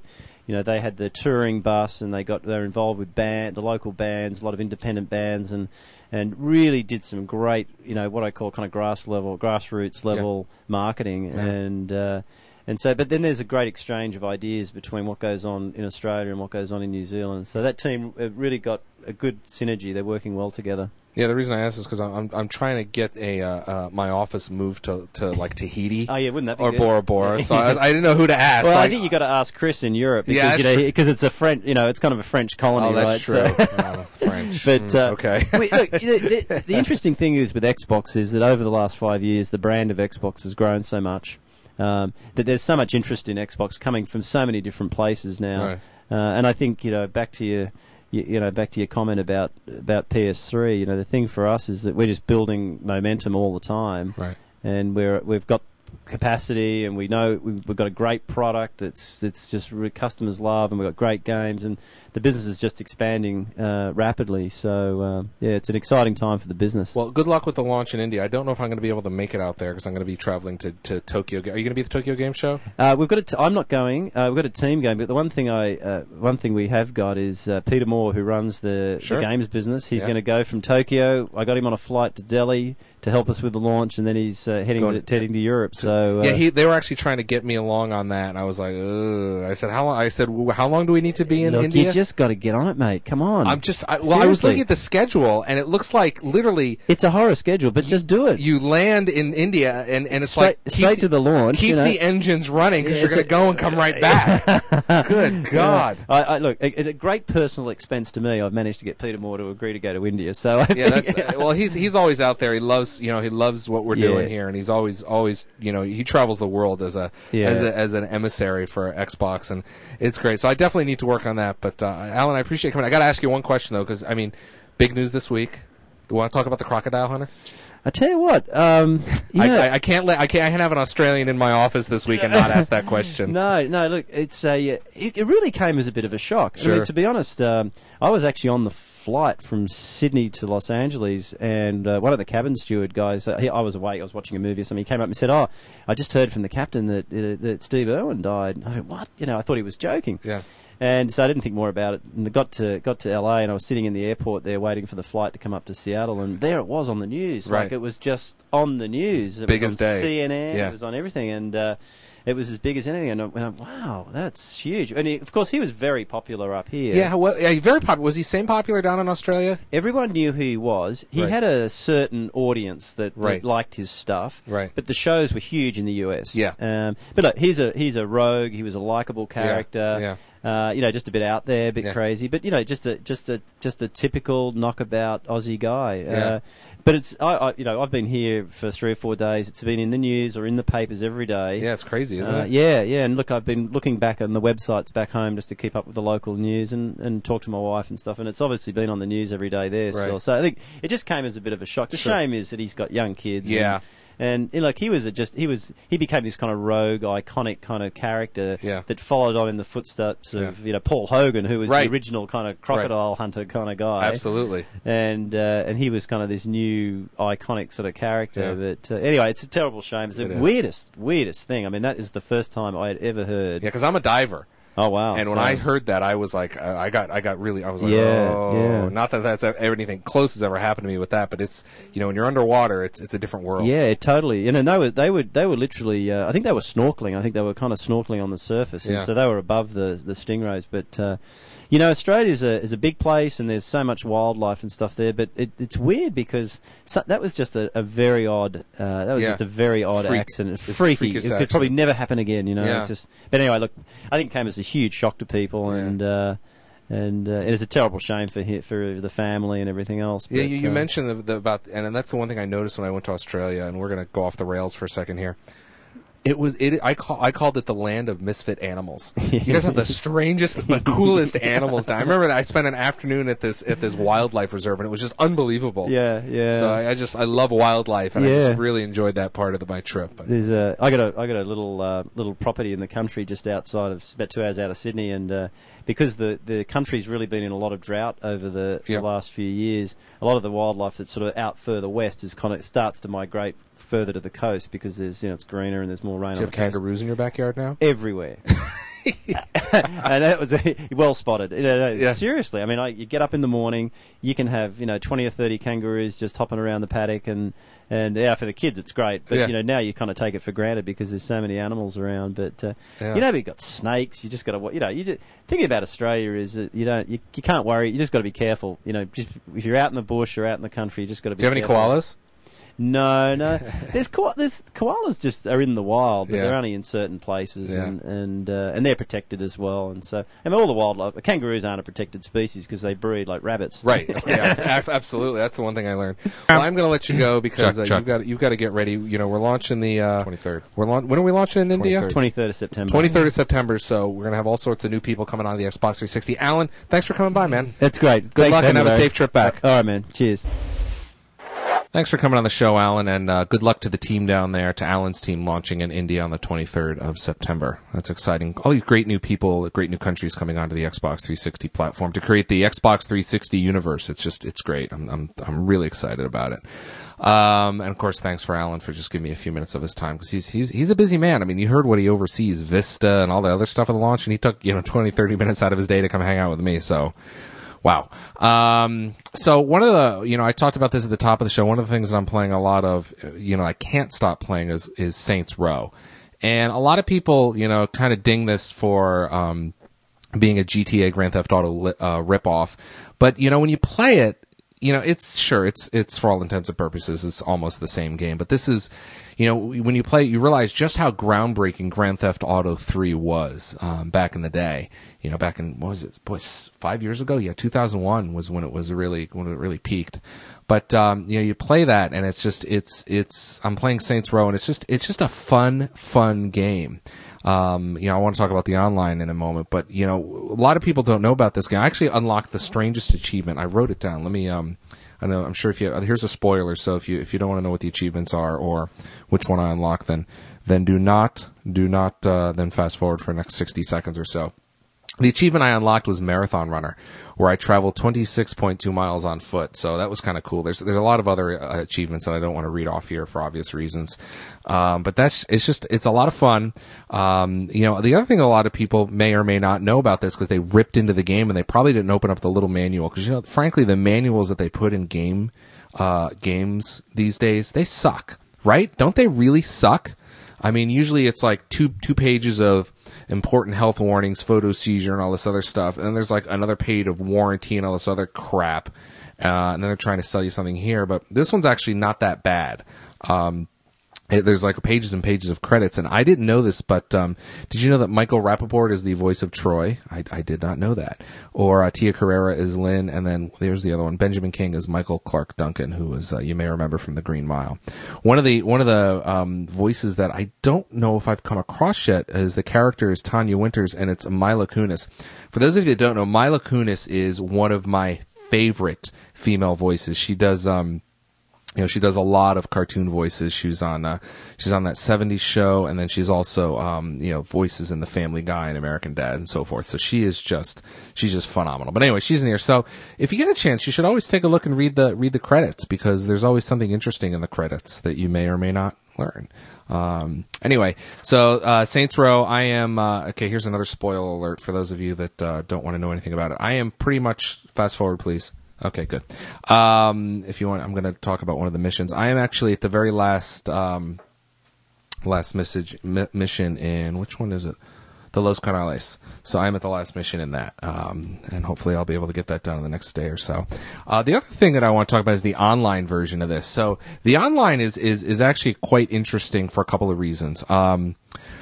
you know, they had the touring bus, and they got they were involved with band, the local bands, a lot of independent bands, and and really did some great, you know, what I call kind of grass level, grassroots level yeah. marketing, yeah. and uh, and so. But then there's a great exchange of ideas between what goes on in Australia and what goes on in New Zealand. So that team uh, really got a good synergy. They're working well together. Yeah, the reason I asked is because I'm I'm trying to get a uh, uh, my office moved to, to like Tahiti. Oh yeah, wouldn't that be or good? Bora Bora? So I, I didn't know who to ask. Well, so I, I think you got to ask Chris in Europe because yeah, you know because it's a French, you know, it's kind of a French colony, oh, that's right? True. So oh, French, but mm, uh, okay. we, look, the, the, the interesting thing is with Xbox is that over the last five years, the brand of Xbox has grown so much um, that there's so much interest in Xbox coming from so many different places now, Right. uh, and I think you know back to your. You, you know, back to your comment about about P S three. You know, the thing for us is that we're just building momentum all the time, right? And we're we've got capacity, and we know we've, we've got a great product that's that's just re- customers love, and we've got great games, and the business is just expanding uh, rapidly. So uh, yeah, it's an exciting time for the business. Well, good luck with the launch in India. I don't know if I'm going to be able to make it out there because I'm going to be traveling to, to Tokyo. Are you going to be at the Tokyo Game Show? Uh, we've got a t- I'm not going. Uh, we've got a team going, but the one thing I uh, one thing we have got is uh, Peter Moore, who runs the, sure. the games business. He's yeah. going to go from Tokyo. I got him on a flight to Delhi to help us with the launch, and then he's uh, heading to, to, heading to Europe. So uh, yeah, he, they were actually trying to get me along on that, and I was like, ugh. I said, how long? I said, how long do we need to be in Look, India? You just got to get on it, mate. Come on. I'm just. I, well, I was looking at the schedule, and it looks like literally it's a horror schedule, but you, just do it. You land in India, and, and it's straight, like straight to the launch. Keep you know? the engines running because yeah, you're going to go and come right back. Good God! Yeah. I, I, look, at a great personal expense to me, I've managed to get Peter Moore to agree to go to India. So I yeah, think that's well. He's he's always out there. He loves you know he loves what we're yeah. doing here, and he's always always you know he travels the world as a yeah. as a, as an emissary for Xbox, and it's great. So I definitely need to work on that. But uh, Alan, I appreciate you coming. I got to ask you one question though, because I mean, big news this week. Do you want to talk about the Crocodile Hunter? I tell you what, um, you I, know, I, I can't let I can't I can't have an Australian in my office this week and not ask that question. No, no. Look, it's a it, it really came as a bit of a shock. Sure. I mean, to be honest, um, I was actually on the flight from Sydney to Los Angeles, and uh, one of the cabin steward guys, uh, he, I was awake, I was watching a movie or something. He came up and said, "Oh, I just heard from the captain that uh, that Steve Irwin died." And I went, "What?" You know, I thought he was joking. Yeah. And so I didn't think more about it. And I got to got to L A, and I was sitting in the airport there waiting for the flight to come up to Seattle, and there it was on the news. Right. Like it was just on the news. It Biggest was on day. C N N. Yeah. It was on everything, and uh, it was as big as anything. And I went, wow, that's huge. And he, of course, he was very popular up here. Yeah, well, yeah, very popular. Was he same popular down in Australia? Everyone knew who he was. He Right. had a certain audience that, Right. that liked his stuff. Right. But the shows were huge in the U S. Yeah. Um, but look, he's a he's a rogue. He was a likable character. Yeah. Uh, you know, just a bit out there, a bit Yeah. crazy, but you know, just a just a just a typical knockabout Aussie guy. Yeah. Uh, but it's I, I you know I've been here for three or four days. It's been in the news or in the papers every day. Yeah, it's crazy, isn't Uh, it? yeah, yeah. And look, I've been looking back on the websites back home just to keep up with the local news and, and talk to my wife and stuff. And it's obviously been on the news every day there Right. still. So I think it just came as a bit of a shock. The Sure. shame is that he's got young kids. Yeah. And, and you know, like he was a just he was he became this kind of rogue, iconic kind of character Yeah. that followed on in the footsteps of Yeah. you know Paul Hogan, who was Right. the original kind of crocodile hunter kind of guy. Absolutely. And uh, and he was kind of this new iconic sort of character. Yeah. But uh, anyway, it's a terrible shame. It's the It is. weirdest weirdest thing. I mean, that is the first time I had ever heard. Yeah, because I'm a diver. Oh wow! And when So- I heard that, I was like, uh, I got, I got really, I was like, Yeah, oh, yeah. not that that's ever, anything close has ever happened to me with that, but it's, you know, when you're underwater, it's, it's a different world. Yeah, totally. You know, they were they were they were literally. Uh, I think they were snorkeling. I think they were kind of snorkeling on the surface, and Yeah. so they were above the the stingrays. But uh, you know, Australia is a is a big place, and there's so much wildlife and stuff there. But it, it's weird because so, that was just a, a very odd. Uh, that was Yeah. just a very odd Freak. accident. It's Freaky. freakish It could accident. probably never happen again. You know, Yeah. it's just. But anyway, look, I think it came as a huge shock to people, Yeah. and. Uh, And uh, it is a terrible shame for hi- for the family and everything else. Yeah, but, you, you uh, mentioned the, the, about, and that's the one thing I noticed when I went to Australia, and we're going to go off the rails for a second here. It was it. I call I called it the land of misfit animals. You guys have the strangest but coolest animals down. I remember that I spent an afternoon at this at this wildlife reserve, and it was just unbelievable. Yeah, yeah. So I, I just I love wildlife, and I Yeah. just really enjoyed that part of the, my trip. But There's a I got a I got a little uh, little property in the country just outside of about two hours out of Sydney, and uh, because the the country's really been in a lot of drought over the, Yep. the last few years, a lot of the wildlife that's sort of out further west is kind of starts to migrate further to the coast because there's you know it's greener and there's more rain do you on have the coast. kangaroos in your backyard now? Everywhere. and that was a, well spotted. You know, Yeah. Seriously, I mean, I, you get up in the morning, you can have you know twenty or thirty kangaroos just hopping around the paddock, and and yeah, for the kids it's great. But Yeah. you know now you kind of take it for granted because there's so many animals around. But uh, Yeah. you know you've got snakes. You just got to you know you just, thinking about Australia is that you don't you, you can't worry. You just got to be careful. You know, just if you're out in the bush or out in the country, you just got to be. Do you have any careful. koalas? No, no. There's ko- there's koalas just are in the wild, but Yeah. they're only in certain places, Yeah. and and uh, and they're protected as well. And so, I mean, all the wildlife. Kangaroos aren't a protected species because they breed like rabbits. Right. Yeah, ab- absolutely. That's the one thing I learned. Well, I'm going to let you go because Chuck, uh, Chuck. you've got you've got to get ready. You know, we're launching the uh, twenty-third. We're launch- when are we launching in India? twenty-third of September. twenty-third of September. So we're going to have all sorts of new people coming on the Xbox three sixty. Alan, thanks for coming by, man. That's great. Good Thanks luck for and have having a me, safe trip back. All right, man. Cheers. Thanks for coming on the show, Alan, and uh, good luck to the team down there, to Alan's team launching in India on the twenty-third of September. That's exciting. All these great new people, great new countries coming onto the Xbox three sixty platform to create the Xbox three sixty universe. It's just, it's great. I'm, I'm, I'm really excited about it. Um, and of course, thanks for Alan for just giving me a few minutes of his time because he's, he's, he's a busy man. I mean, you heard what he oversees, Vista and all the other stuff at the launch, and he took, you know, twenty, thirty minutes out of his day to come hang out with me. So, wow. Um, so one of the, you know, I talked about this at the top of the show. One of the things that I'm playing a lot of, you know, I can't stop playing is, is Saints Row. And a lot of people, you know, kind of ding this for, um, being a G T A Grand Theft Auto li- uh, ripoff. But, you know, when you play it, you know, it's sure it's, it's for all intents and purposes, it's almost the same game. But this is, you know, when you play it, you realize just how groundbreaking Grand Theft Auto three was, um, back in the day. You know, back in, what was it, boy, five years ago? Yeah, two thousand one was when it was really, when it really peaked. But, um, you know, you play that and it's just, it's, it's, I'm playing Saints Row and it's just, it's just a fun, fun game. Um, you know, I want to talk about the online in a moment, but, you know, a lot of people don't know about this game. I actually unlocked the strangest achievement. I wrote it down. Let me, um, I know, I'm sure if you, here's a spoiler, so if you, if you don't want to know what the achievements are or which one I unlocked, then, then do not, do not, uh, then fast forward for the next sixty seconds or so. The achievement I unlocked was Marathon Runner, where I traveled twenty-six point two miles on foot. So that was kind of cool. There's there's a lot of other uh, achievements that I don't want to read off here for obvious reasons. Um, but that's it's just it's a lot of fun. Um, you know, the other thing a lot of people may or may not know about this because they ripped into the game and they probably didn't open up the little manual because, you know, frankly, the manuals that they put in game uh, games these days, they suck, right? Don't they really suck? I mean, usually it's like two two pages of important health warnings, photo seizure, and all this other stuff. And then there's like another page of warranty and all this other crap. Uh, and then they're trying to sell you something here. But this one's actually not that bad. Um, it, there's like pages and pages of credits. And I didn't know this, but um, did you know that Michael Rappaport is the voice of Troy? I, I did not know that. Or uh, Tia Carrera is Lynn. And then there's the other one. Benjamin King is Michael Clark Duncan, who is, uh, you may remember from The Green Mile. One of the one of the um, voices that I don't know if I've come across yet is the character is Tanya Winters, and it's Mila Kunis. For those of you that don't know, Mila Kunis is one of my favorite female voices. She does, um, you know, she does a lot of cartoon voices. She's on, uh, she's on that seventies show, and then she's also, um, you know, voices in The Family Guy and American Dad and so forth. So she is just, she's just phenomenal. But anyway, she's in here. So if you get a chance, you should always take a look and read the, read the credits because there's always something interesting in the credits that you may or may not learn. Um, anyway, so, uh, Saints Row, I am, uh, okay, here's another spoiler alert for those of you that, uh, don't want to know anything about it. I am pretty much, fast forward please. Okay, good. Um, if you want, I'm going to talk about one of the missions. I am actually at the very last, um, last message, mi- mission in, which one is it? The Los Canales. So I'm at the last mission in that. Um, and hopefully I'll be able to get that done in the next day or so. Uh, the other thing that I want to talk about is the online version of this. So the online is, is, is actually quite interesting for a couple of reasons. Um,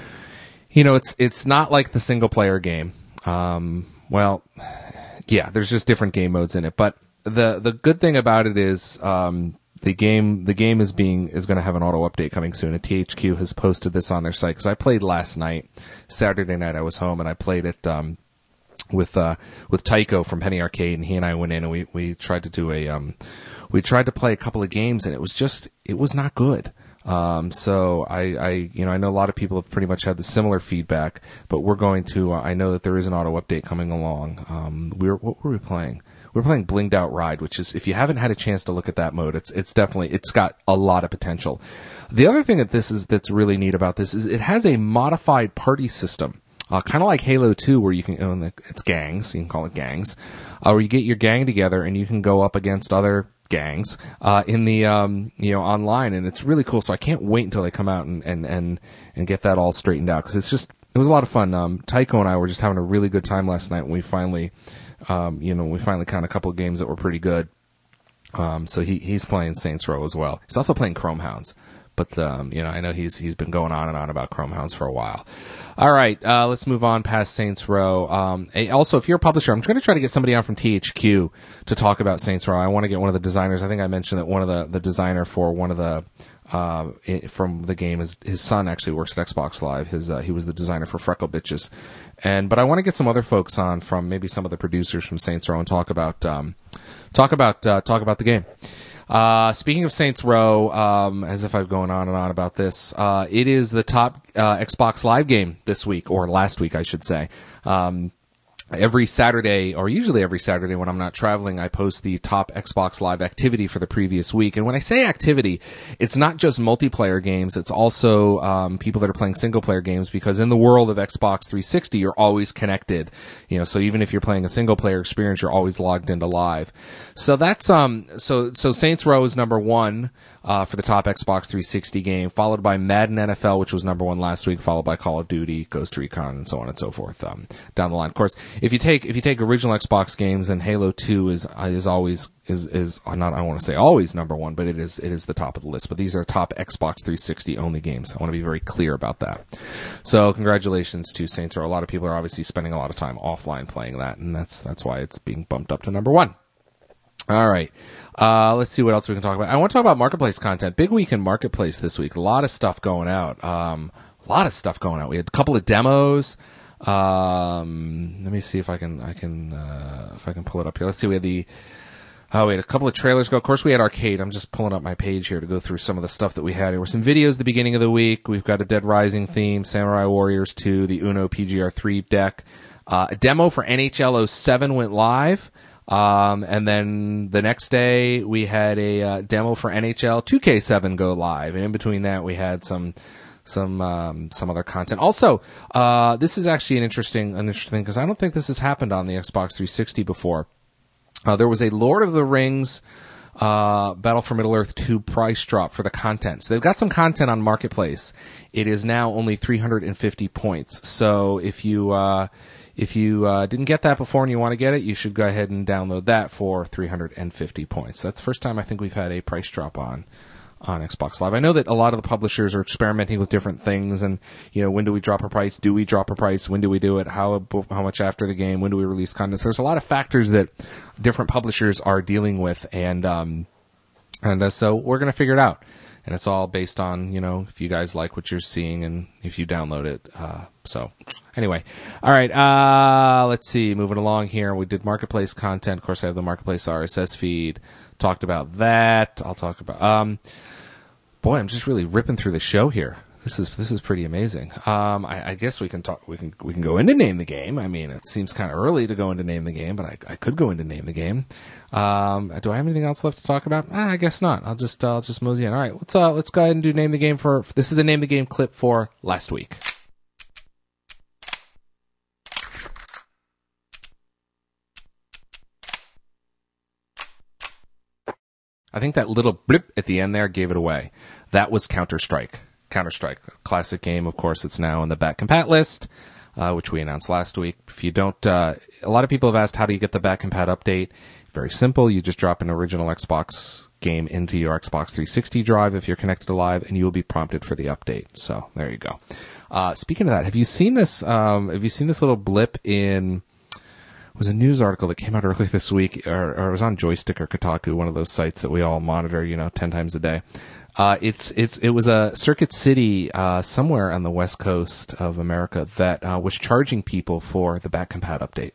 you know, it's, it's not like the single player game. Um, well, yeah, there's just different game modes in it, but the the good thing about it is um, the game the game is being is going to have an auto update coming soon. And T H Q has posted this on their site because I played last night, Saturday night. I was home and I played it um, with uh, with Tycho from Penny Arcade, and he and I went in and we, we tried to do a um, we tried to play a couple of games, and it was just it was not good. Um, so I, I, you know, I know a lot of people have pretty much had the similar feedback, but we're going to, uh, I know that there is an auto update coming along. Um, we were, what were we playing? We were playing Blinged Out Ride, which is, if you haven't had a chance to look at that mode, it's, it's definitely, it's got a lot of potential. The other thing that this is, that's really neat about this is it has a modified party system. uh, kind of like Halo two, where you can, uh, it's gangs, you can call it gangs, uh, where you get your gang together and you can go up against other gangs uh, in the um, you know online, and it's really cool. So I can't wait until they come out and and and, and get that all straightened out, because it's just it was a lot of fun. Um, Tycho and I were just having a really good time last night when we finally um, you know we finally caught a couple of games that were pretty good. Um, so he he's playing Saints Row as well. He's also playing Chrome Hounds. But, um, you know, I know he's he's been going on and on about Chrome Hounds for a while. All right, uh, let's move on past Saints Row. Um, also, if you're a publisher, I'm going to try to get somebody on from T H Q to talk about Saints Row. I want to get one of the designers. I think I mentioned that one of the, the designer for one of the uh, it, from the game is his son actually works at Xbox Live. His uh, he was the designer for Freckle Bitches. And but I want to get some other folks on from maybe some of the producers from Saints Row and talk about um, talk about uh, talk about the game. Uh, speaking of Saints Row, um, as if I've gone on and on about this, uh, it is the top, uh, Xbox Live game this week, or last week, I should say. Um, Every Saturday, or usually every Saturday when I'm not traveling, I post the top Xbox Live activity for the previous week. And when I say activity, it's not just multiplayer games. It's also um, people that are playing single-player games, because in the world of Xbox three sixty, you're always connected. You know, so even if you're playing a single-player experience, you're always logged into Live. So that's um, so so Saints Row is number one uh, for the top Xbox three sixty game, followed by Madden N F L, which was number one last week, followed by Call of Duty, Ghost Recon, and so on and so forth um, down the line. Of course, if you take if you take original Xbox games, then Halo two is is always is is not I don't want to say always number one, but it is it is the top of the list. But these are top Xbox three sixty only games. I want to be very clear about that. So congratulations to Saints Row. A lot of people are obviously spending a lot of time offline playing that, and that's that's why it's being bumped up to number one. All right. Uh, let's see what else we can talk about. I want to talk about Marketplace content. Big week in Marketplace this week. A lot of stuff going out. Um, a lot of stuff going out. We had a couple of demos. Um, let me see if I can, I can, uh, if I can pull it up here. Let's see. We had the, oh, we had a couple of trailers go. Of course, we had Arcade. I'm just pulling up my page here to go through some of the stuff that we had. There were some videos at the beginning of the week. We've got a Dead Rising theme, Samurai Warriors two, the Uno P G R three deck. Uh, a demo for N H L oh seven went live. Um, and then the next day we had a uh, demo for N H L two K seven go live. And in between that, we had some, some, um, some other content. Also, uh, this is actually an interesting, an interesting, because I don't think this has happened on the Xbox three sixty before. Uh, there was a Lord of the Rings, uh, Battle for Middle-earth two price drop for the content. So they've got some content on Marketplace. It is now only three hundred fifty points. So if you, uh, If you uh, didn't get that before and you want to get it, you should go ahead and download that for three hundred fifty points. That's the first time I think we've had a price drop on on Xbox Live. I know that a lot of the publishers are experimenting with different things, and you know, when do we drop a price? Do we drop a price? When do we do it? How how much after the game? When do we release content? So there's a lot of factors that different publishers are dealing with, and um, and uh, so we're going to figure it out. And it's all based on, you know, if you guys like what you're seeing and if you download it. Uh, so, anyway. All right, uh, let's see. Moving along here. We did Marketplace content. Of course, I have the Marketplace R S S feed. Talked about that. I'll talk about... Um, boy, I'm just really ripping through the show here. This is this is pretty amazing. Um, I, I guess we can talk. We can we can go into Name the Game. I mean, it seems kind of early to go into Name the Game, but I, I could go into Name the Game. Um, do I have anything else left to talk about? Ah, I guess not. I'll just uh, I'll just mosey in. All right, let's uh, let's go ahead and do Name the Game for. This is the Name the Game clip for last week. I think that little blip at the end there gave it away. That was Counter-Strike. Counter-Strike, a classic game, of course. It's now on the Back Compat list, uh, which we announced last week. If you don't, uh, a lot of people have asked, how do you get the Back Compat update? Very simple. You just drop an original Xbox game into your Xbox three sixty drive if you're connected to Live, and you will be prompted for the update. So there you go. Uh, speaking of that, have you seen this? Um, have you seen this little blip in? It was a news article that came out earlier this week, or, or it was on Joystick or Kotaku, one of those sites that we all monitor, you know, ten times a day. Uh, it's, it's, it was a Circuit City, uh, somewhere on the west coast of America that, uh, was charging people for the Back Compat update.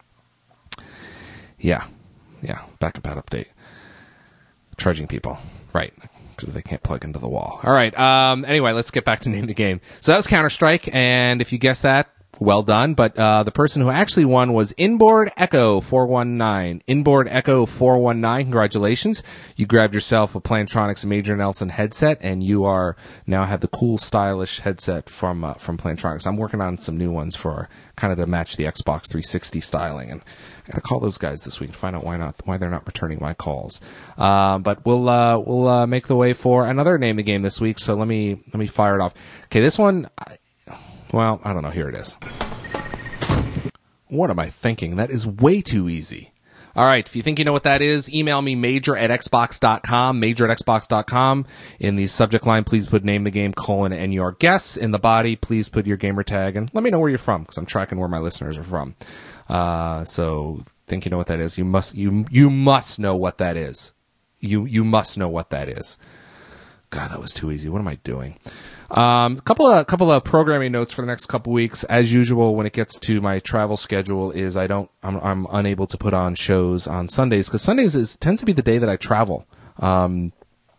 Yeah. Yeah. Back Compat update. Charging people. Right. Because they can't plug into the wall. All right. Um, anyway, let's get back to Name the Game. So that was Counter-Strike, and if you guessed that, well done. But uh, the person who actually won was Inboard Echo four one nine. Inboard Echo four one nine, congratulations. You grabbed yourself a Plantronics Major Nelson headset, and you are now have the cool, stylish headset from uh, from Plantronics. I'm working on some new ones for kind of to match the Xbox three sixty styling, and I gotta call those guys this week and find out why not why they're not returning my calls. Uh, but we'll uh, we'll uh, make the way for another name the game this week. So let me let me fire it off. Okay, this one. I, Well, I don't know. Here it is. What am I thinking? That is way too easy. All right. If you think you know what that is, email me major at xbox dot com, major at xbox dot com. In the subject line, please put name the game, colon, and your guess. In the body, please put your gamer tag, and let me know where you're from, because I'm tracking where my listeners are from. Uh, so think you know what that is. You must, you, you must know what that is. You, you must know what that is. God, that was too easy. What am I doing? Um, a couple of couple of programming notes for the next couple weeks. As usual, when it gets to my travel schedule, is I don't I'm, I'm unable to put on shows on Sundays, because Sundays is tends to be the day that I travel. Um,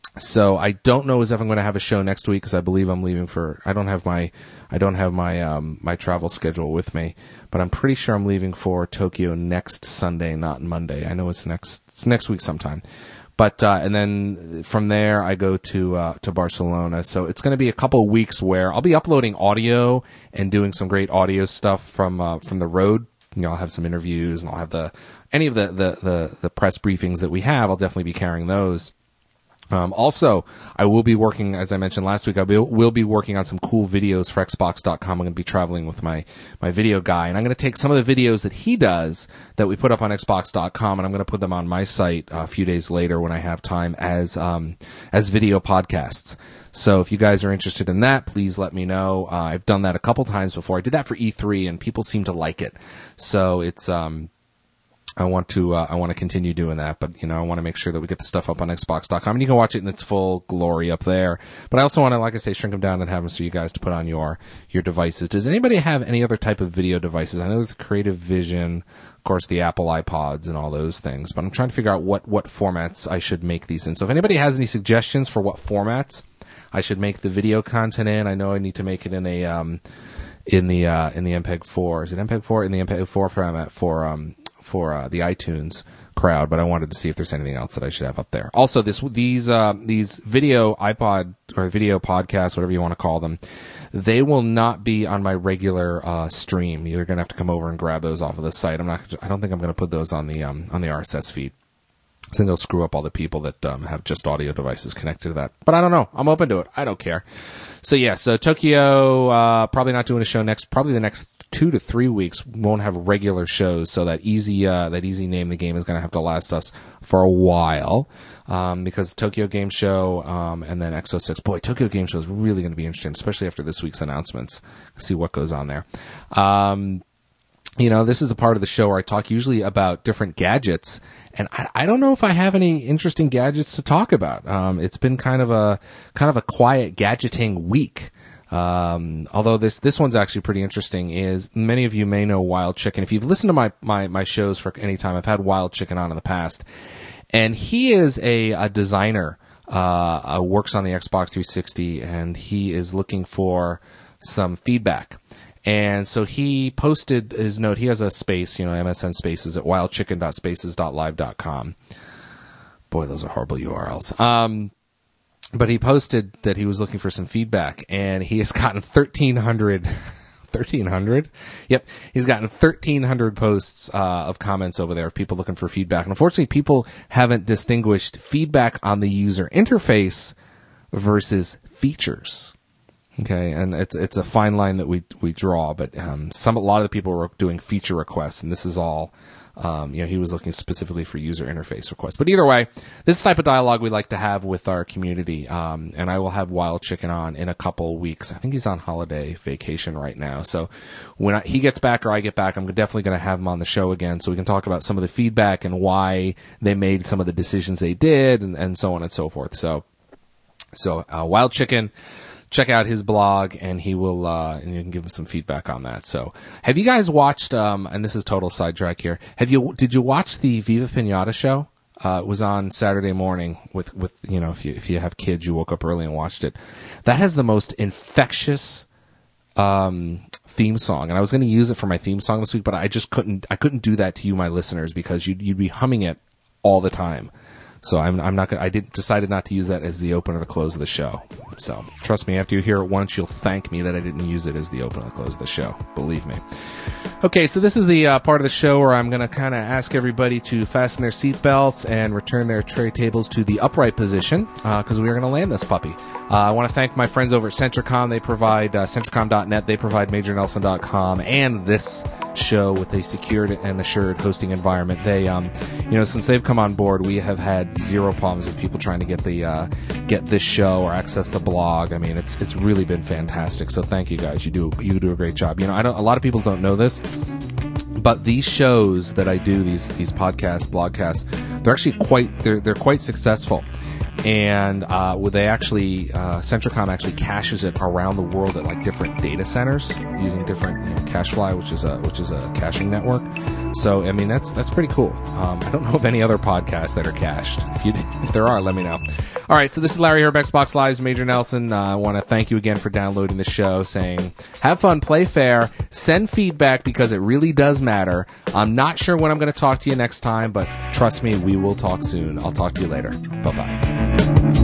so I don't know as if I'm going to have a show next week, because I believe I'm leaving for. I don't have my I don't have my um, my travel schedule with me, but I'm pretty sure I'm leaving for Tokyo next Sunday, not Monday. I know it's next it's next week sometime. But uh, and then from there I go to uh, to Barcelona. So it's going to be a couple of weeks where I'll be uploading audio and doing some great audio stuff from uh, from the road. You know, I'll have some interviews, and I'll have the any of the, the, the, the press briefings that we have. I'll definitely be carrying those. Um, also, I will be working, as I mentioned last week, I will, will be working on some cool videos for Xbox dot com. I'm going to be traveling with my, my video guy, and I'm going to take some of the videos that he does that we put up on Xbox dot com, and I'm going to put them on my site uh, a few days later when I have time as, um, as video podcasts. So if you guys are interested in that, please let me know. Uh, I've done that a couple times before. I did that for E three, and people seem to like it. So it's, um, I want to uh, I want to continue doing that, but you know I want to make sure that we get the stuff up on Xbox dot com, and you can watch it in its full glory up there. But I also want to, like I say, shrink them down and have them so you guys to put on your your devices. Does anybody have any other type of video devices? I know there's the Creative Vision, of course, the Apple iPods and all those things, but I'm trying to figure out what what formats I should make these in. So if anybody has any suggestions for what formats I should make the video content in, I know I need to make it in a um in the uh, in the M P E G four. Is it M P E G four? In the M P E G four format for um. for uh, the iTunes crowd, but I wanted to see if there's anything else that I should have up there. Also, this these uh, these video iPod or video podcasts, whatever you want to call them, they will not be on my regular uh, stream. You're going to have to come over and grab those off of the site. I'm not. I don't think I'm going to put those on the um, on the R S S feed. I think they'll screw up all the people that um, have just audio devices connected to that. But I don't know. I'm open to it. I don't care. So yeah. So Tokyo uh, probably not doing a show next. Probably the next two to three weeks won't have regular shows. So that easy uh, that easy name the game is going to have to last us for a while, um, because Tokyo Game Show um, and then X oh six. Boy, Tokyo Game Show is really going to be interesting, especially after this week's announcements. See what goes on there. Um, You know, this is a part of the show where I talk usually about different gadgets, and I, I don't know if I have any interesting gadgets to talk about. Um, it's been kind of a kind of a quiet gadgeting week. Um, although this this one's actually pretty interesting. Is many of you may know Wild Chicken. If you've listened to my my, my shows for any time, I've had Wild Chicken on in the past, and he is a, a designer. Uh, uh, works on the Xbox three sixty, and he is looking for some feedback. And so he posted his note. He has a space, you know, M S N Spaces at wild chicken dot spaces dot live dot com. Boy, those are horrible U R Ls. Um, but he posted that he was looking for some feedback, and he has gotten thirteen hundred. thirteen hundred? Yep. He's gotten thirteen hundred posts uh, of comments over there of people looking for feedback. And unfortunately, people haven't distinguished feedback on the user interface versus features. Okay, and it's it's a fine line that we we draw, but um, some a lot of the people were doing feature requests, and this is all, um, you know, he was looking specifically for user interface requests. But either way, this type of dialogue we like to have with our community, um, and I will have Wild Chicken on in a couple weeks. I think he's on holiday vacation right now, so when I, he gets back or I get back, I'm definitely going to have him on the show again, so we can talk about some of the feedback and why they made some of the decisions they did, and, and so on and so forth. So, so uh, Wild Chicken. Check out his blog, and he will, uh, and you can give him some feedback on that. So, have you guys watched? Um, and this is total sidetrack here. Have you? Did you watch the Viva Pinata show? Uh, it was on Saturday morning with, with you know, if you if you have kids, you woke up early and watched it. That has the most infectious um, theme song, and I was going to use it for my theme song this week, but I just couldn't. I couldn't do that to you, my listeners, because you'd, you'd be humming it all the time. So I'm, I'm not gonna, I did, decided not to use that as the open or the close of the show. So trust me, after you hear it once, you'll thank me that I didn't use it as the open or the close of the show. Believe me. Okay, so this is the uh, part of the show where I'm going to kind of ask everybody to fasten their seatbelts and return their tray tables to the upright position, because uh, we are going to land this puppy. Uh, I want to thank my friends over at Centricom. They provide uh, Centricom dot net. They provide Major Nelson dot com and this show with a secured and assured hosting environment. They, um, you know, since they've come on board, we have had zero problems with people trying to get the uh, get this show or access the blog. I mean, it's it's really been fantastic. So thank you guys. You do you do a great job. You know, I don't. A lot of people don't know this, but these shows that I do, these these podcasts, blogcasts, they're actually quite they're they're quite successful. And uh, well, they actually uh, Centricom actually caches it around the world at like different data centers using different, you know, CacheFly, which is a which is a caching network. So I mean that's that's pretty cool. Um, I don't know of any other podcasts that are cached. If you if there are, let me know. All right, so this is Larry Herb, Xbox Live's Major Nelson. Uh, I want to thank you again for downloading the show. Saying have fun, play fair, send feedback because it really does matter. I'm not sure when I'm going to talk to you next time, but trust me, we will talk soon. I'll talk to you later. Bye bye.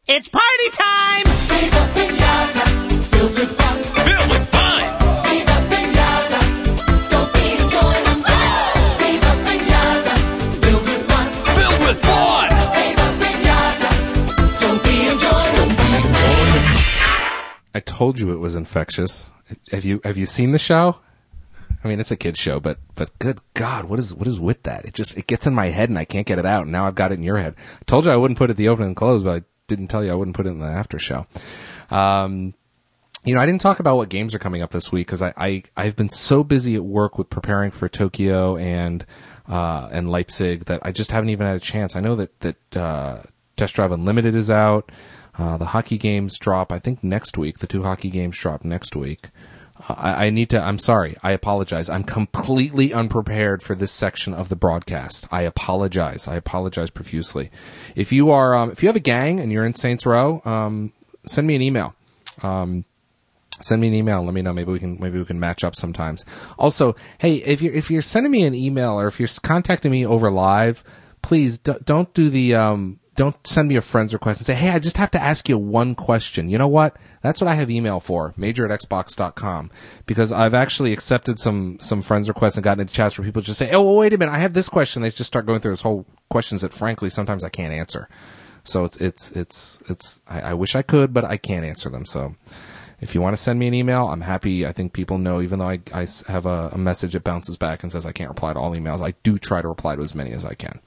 It's party time! Viva Pinata, filled with fun. Filled with fun! Viva Pinata, don't be enjoying them. Viva Pinata, filled with fun. Filled with fun! Viva Pinata, don't be enjoying them. I told you it was infectious. Have you have you seen the show? I mean, it's a kid's show, but but good God, what is what is with that? It just it gets in my head and I can't get it out. And now I've got it in your head. I told you I wouldn't put it at the open and close, but I didn't tell you I wouldn't put it in the after show. Um, you know, I didn't talk about what games are coming up this week because I, I I've been so busy at work with preparing for Tokyo and uh, and Leipzig that I just haven't even had a chance. I know that that uh, Test Drive Unlimited is out. Uh, the hockey games drop, I think, next week. The two hockey games drop next week. Uh, I, I need to, I'm sorry. I apologize. I'm completely unprepared for this section of the broadcast. I apologize. I apologize profusely. If you are, um, if you have a gang and you're in Saints Row, um, send me an email. Um, send me an email and let me know. Maybe we can, maybe we can match up sometimes. Also, hey, if you're, if you're sending me an email or if you're contacting me over live, please d- don't do the, um, don't send me a friend's request and say, hey, I just have to ask you one question. You know what? That's what I have email for, major at xbox dot com, because I've actually accepted some, some friends requests and gotten into chats where people just say, oh, well, wait a minute, I have this question. They just start going through this whole questions that, frankly, sometimes I can't answer. So it's, it's, it's, it's, I, I wish I could, but I can't answer them. So if you want to send me an email, I'm happy. I think people know, even though I, I have a, a message that bounces back and says I can't reply to all emails, I do try to reply to as many as I can.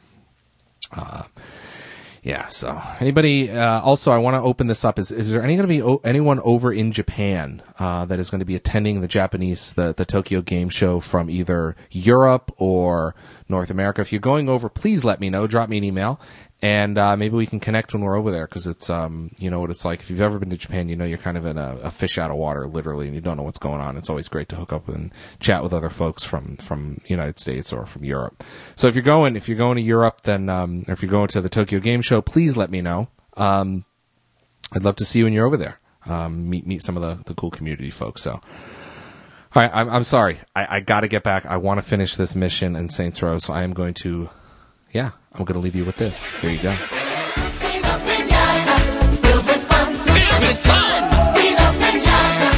Uh, Yeah, so anybody, uh, also I want to open this up. Is, is there any going to be o- anyone over in Japan, uh, that is going to be attending the Japanese, the, the Tokyo Game Show from either Europe or North America? If you're going over, please let me know. Drop me an email. And, uh, maybe we can connect when we're over there, cause it's, um, you know what it's like. If you've ever been to Japan, you know you're kind of in a, a fish out of water, literally, and you don't know what's going on. It's always great to hook up and chat with other folks from, from United States or from Europe. So if you're going, if you're going to Europe, then, um, or if you're going to the Tokyo Game Show, please let me know. Um, I'd love to see you when you're over there. Um, meet, meet some of the, the cool community folks. So, all right, I'm, I'm sorry. I, I gotta get back. I want to finish this mission in Saints Row, so I am going to, yeah, I'm going to leave you with this. Here you go. Viva Pinata, filled with fun. Filled with fun! Viva Pinata,